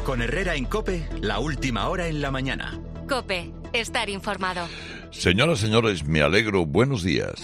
Con Herrera en COPE, la última hora en la mañana. COPE, estar informado. Señoras, señores, me alegro. Buenos días.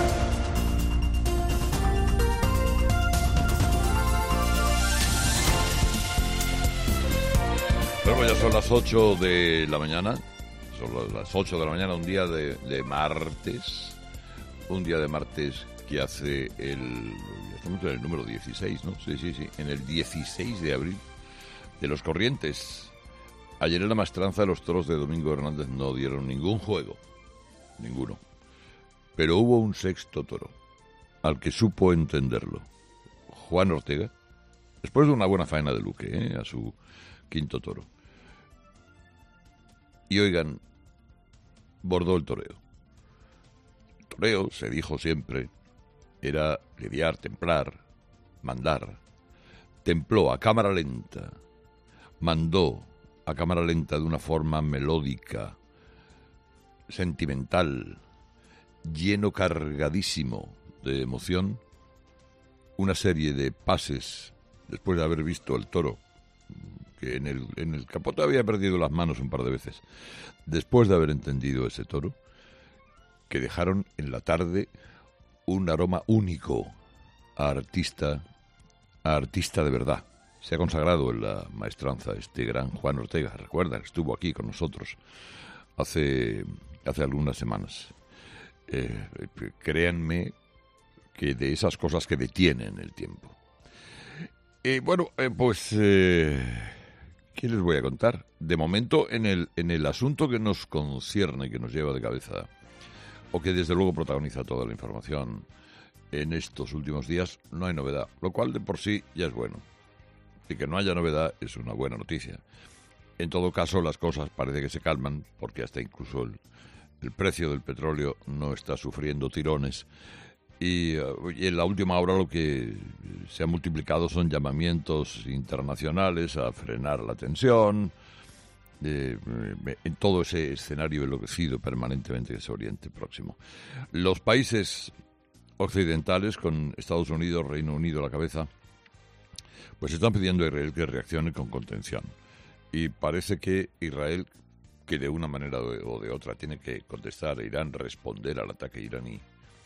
Bueno, ya son las 8 de la mañana. Son las 8 de la mañana, un día de martes. Un día de martes que hace estamos en el número 16, ¿no? Sí. En el 16 de abril de los Corrientes. Ayer en la maestranza de los toros de Domingo Hernández no dieron ningún juego. Ninguno. Pero hubo un sexto toro al que supo entenderlo. Juan Ortega, después de una buena faena de Luque, a su quinto toro. Y oigan, bordó el toreo. El toreo, se dijo siempre, era lidiar, templar, mandar. Templó a cámara lenta, mandó a cámara lenta de una forma melódica, sentimental, lleno, cargadísimo de emoción, una serie de pases después de haber visto el toro, que en el capote había perdido las manos un par de veces, después de haber entendido ese toro, que dejaron en la tarde un aroma único a artista de verdad. Se ha consagrado en la maestranza este gran Juan Ortega. Recuerdan, estuvo aquí con nosotros hace algunas semanas. Créanme que de esas cosas que detienen el tiempo. ¿Qué les voy a contar? De momento, en el asunto que nos concierne, que nos lleva de cabeza, o que desde luego protagoniza toda la información en estos últimos días, no hay novedad, lo cual de por sí ya es bueno. Y que no haya novedad es una buena noticia. En todo caso, las cosas parece que se calman, porque hasta incluso el precio del petróleo no está sufriendo tirones. Y en la última hora lo que se ha multiplicado son llamamientos internacionales a frenar la tensión, en todo ese escenario enloquecido permanentemente de ese Oriente Próximo. Los países occidentales, con Estados Unidos, Reino Unido a la cabeza, pues están pidiendo a Israel que reaccione con contención. Y parece que Israel, que de una manera o de otra tiene que contestar a Irán, responder al ataque iraní,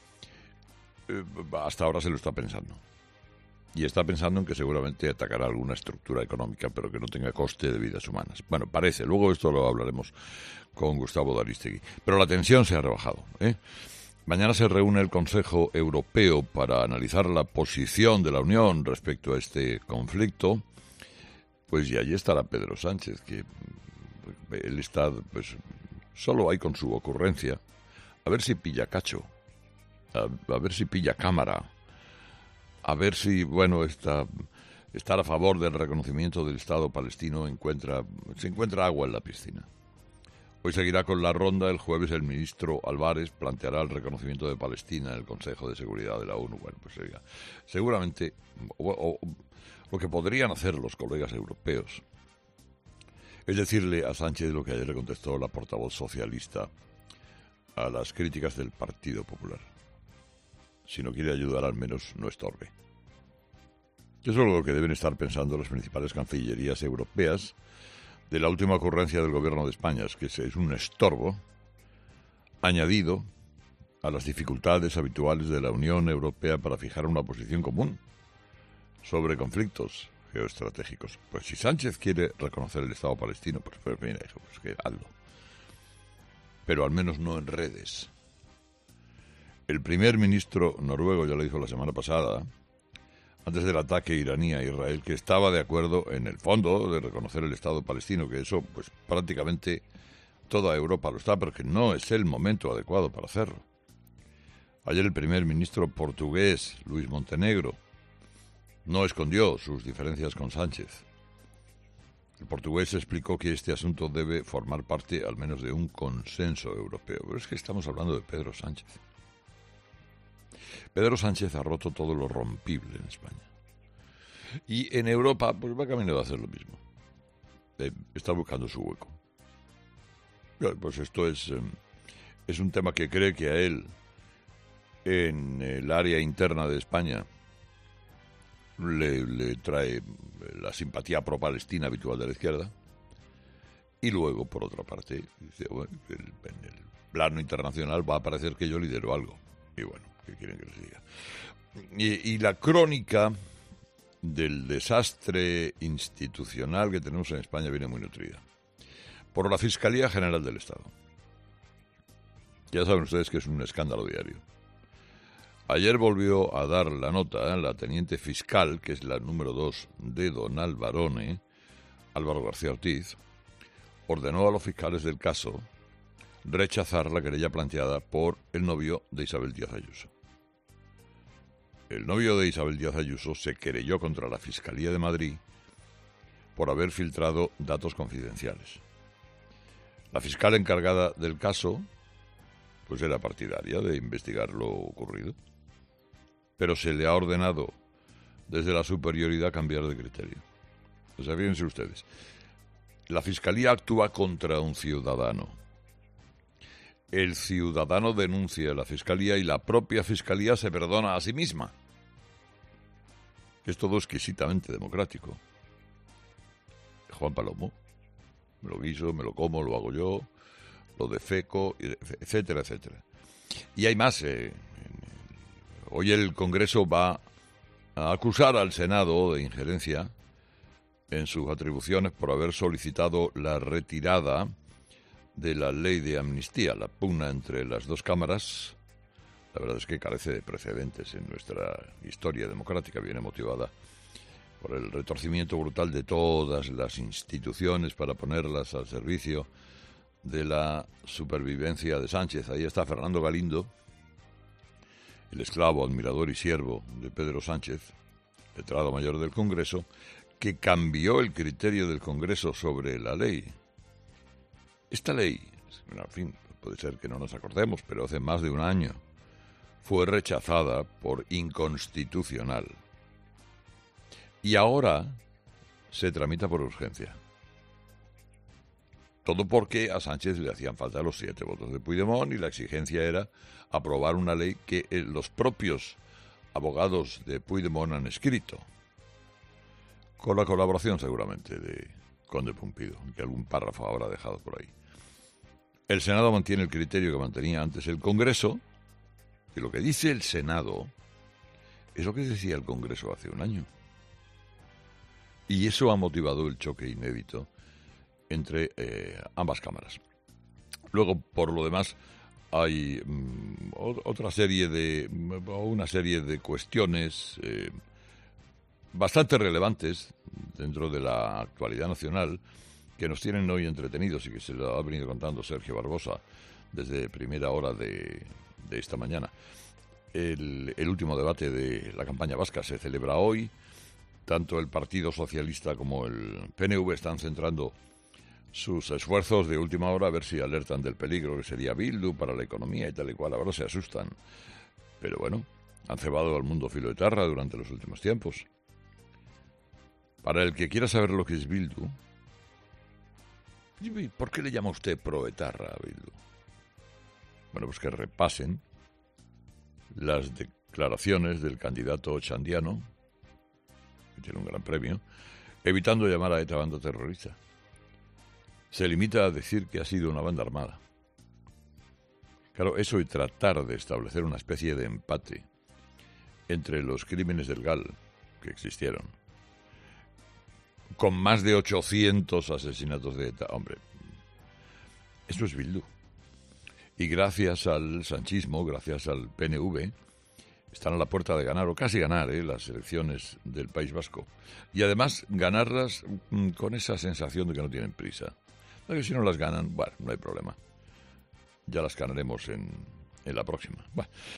hasta ahora se lo está pensando. Y está pensando en que seguramente atacará alguna estructura económica, pero que no tenga coste de vidas humanas. Bueno, parece. Luego esto lo hablaremos con Gustavo D'Aristegui. Pero la tensión se ha rebajado, Mañana se reúne el Consejo Europeo para analizar la posición de la Unión respecto a este conflicto. Pues y allí estará Pedro Sánchez, que él está, pues, solo hay con su ocurrencia. A ver si pilla cacho, a ver si pilla cámara, a ver si, estar a favor del reconocimiento del Estado palestino se encuentra agua en la piscina. Hoy seguirá con la ronda. El jueves el ministro Álvarez planteará el reconocimiento de Palestina en el Consejo de Seguridad de la ONU. Bueno, pues seguramente lo que podrían hacer los colegas europeos es decirle a Sánchez lo que ayer le contestó la portavoz socialista a las críticas del Partido Popular. Si no quiere ayudar, al menos no estorbe. Eso es lo que deben estar pensando las principales cancillerías europeas de la última ocurrencia del Gobierno de España, que es un estorbo añadido a las dificultades habituales de la Unión Europea para fijar una posición común sobre conflictos geoestratégicos. Pues si Sánchez quiere reconocer el Estado palestino, pues mira, pues que hazlo. Pero al menos no en redes. El primer ministro noruego ya lo dijo la semana pasada, antes del ataque iraní a Israel, que estaba de acuerdo en el fondo de reconocer el Estado palestino, que eso pues prácticamente toda Europa lo está, pero que no es el momento adecuado para hacerlo. Ayer el primer ministro portugués, Luís Montenegro, no escondió sus diferencias con Sánchez. El portugués explicó que este asunto debe formar parte al menos de un consenso europeo. Pero es que estamos hablando de Pedro Sánchez. Pedro Sánchez ha roto todo lo rompible en España. Y en Europa pues va camino de hacer lo mismo. Está buscando su hueco. Pues esto es un tema que cree que a él, en el área interna de España, le trae la simpatía pro-palestina habitual de la izquierda. Y luego, por otra parte, dice, bueno, en el plano internacional va a parecer que yo lidero algo. Y bueno, ¿qué quieren que les diga? Y la crónica del desastre institucional que tenemos en España viene muy nutrida por la Fiscalía General del Estado. Ya saben ustedes que es un escándalo diario. Ayer volvió a dar la nota la teniente fiscal, que es la número 2 de don Alvarone, Álvaro García Ortiz, ordenó a los fiscales del caso rechazar la querella planteada por el novio de Isabel Díaz Ayuso. El novio de Isabel Díaz Ayuso se querelló contra la Fiscalía de Madrid por haber filtrado datos confidenciales. La fiscal encargada del caso, pues era partidaria de investigar lo ocurrido, pero se le ha ordenado desde la superioridad cambiar de criterio. O sea, fíjense ustedes, la Fiscalía actúa contra un ciudadano. El ciudadano denuncia a la Fiscalía y la propia Fiscalía se perdona a sí misma. Es todo exquisitamente democrático. Juan Palomo, me lo guiso, me lo como, lo hago yo, lo defeco, etcétera, etcétera. Y hay más. Hoy el Congreso va a acusar al Senado de injerencia en sus atribuciones por haber solicitado la retirada de la ley de amnistía. La pugna entre las dos cámaras, la verdad es que carece de precedentes en nuestra historia democrática, viene motivada por el retorcimiento brutal de todas las instituciones para ponerlas al servicio de la supervivencia de Sánchez. Ahí está Fernando Galindo, el esclavo, admirador y siervo de Pedro Sánchez, letrado mayor del Congreso, que cambió el criterio del Congreso sobre la ley. Esta ley, en fin, puede ser que no nos acordemos, pero hace más de un año fue rechazada por inconstitucional. Y ahora se tramita por urgencia. Todo porque a Sánchez le hacían falta los 7 votos de Puigdemont y la exigencia era aprobar una ley que los propios abogados de Puigdemont han escrito, con la colaboración seguramente de Conde Pumpido, que algún párrafo habrá dejado por ahí. El Senado mantiene el criterio que mantenía antes el Congreso, y lo que dice el Senado es lo que decía el Congreso hace un año. Y eso ha motivado el choque inédito entre ambas cámaras. Luego, por lo demás, hay una serie de cuestiones bastante relevantes dentro de la actualidad nacional que nos tienen hoy entretenidos y que se lo ha venido contando Sergio Barbosa desde primera hora de esta mañana. El último debate de la campaña vasca se celebra hoy. Tanto el Partido Socialista como el PNV están centrando sus esfuerzos de última hora a ver si alertan del peligro que sería Bildu para la economía y tal y cual. Ahora se asustan. Pero bueno, han cebado al mundo filo de tarra durante los últimos tiempos. Para el que quiera saber lo que es Bildu, ¿por qué le llama usted proetarra a Bildu? Bueno, pues que repasen las declaraciones del candidato Ochandiano, que tiene un gran premio, evitando llamar a ETA banda terrorista. Se limita a decir que ha sido una banda armada. Claro, eso y tratar de establecer una especie de empate entre los crímenes del GAL que existieron, con más de 800 asesinatos de ETA. Hombre, eso es Bildu. Y gracias al sanchismo, gracias al PNV, están a la puerta de ganar, o casi ganar, las elecciones del País Vasco. Y además ganarlas con esa sensación de que no tienen prisa. Que si no las ganan, bueno, no hay problema. Ya las ganaremos en la próxima. Bueno.